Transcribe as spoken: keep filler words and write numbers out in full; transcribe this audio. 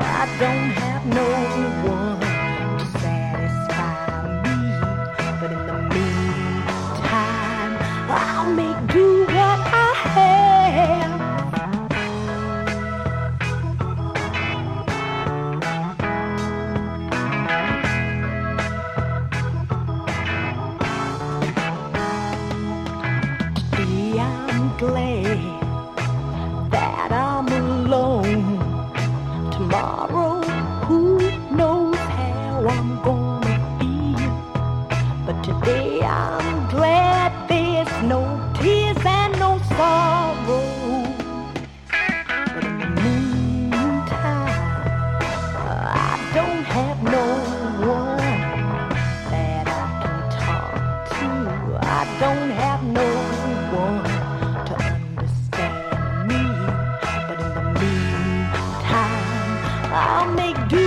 I don't have no one to satisfy me, but in the meantime, I'll make do what I have. Today I'm glad that I'm alone. Tomorrow, who knows how I'm gonna feel? But today I'm glad there's no tears and no sorrow. But in the meantime, I don't have no one that I can talk to. I don't have no one to understand me. But in the meantime, I'll make do